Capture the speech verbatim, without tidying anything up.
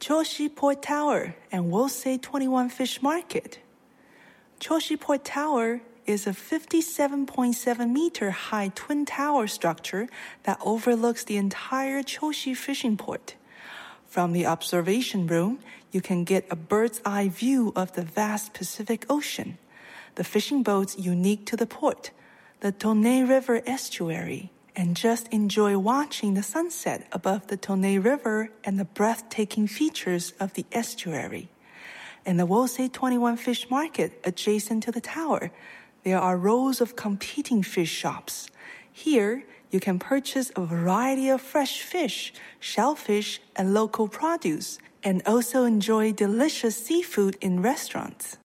Choshi Port Tower and Wosei twenty-one Fish Market. Choshi Port Tower is a fifty-seven point seven meter high twin tower structure that overlooks the entire Choshi fishing port. From the observation room, you can get a bird's eye view of the vast Pacific Ocean, the fishing boats unique to the port, the Tonne River estuary, and just enjoy watching the sunset above the Tonne River and the breathtaking features of the estuary. In the Wosei twenty-one Fish Market adjacent to the tower, there are rows of competing fish shops. Here, you can purchase a variety of fresh fish, shellfish, and local produce, and also enjoy delicious seafood in restaurants.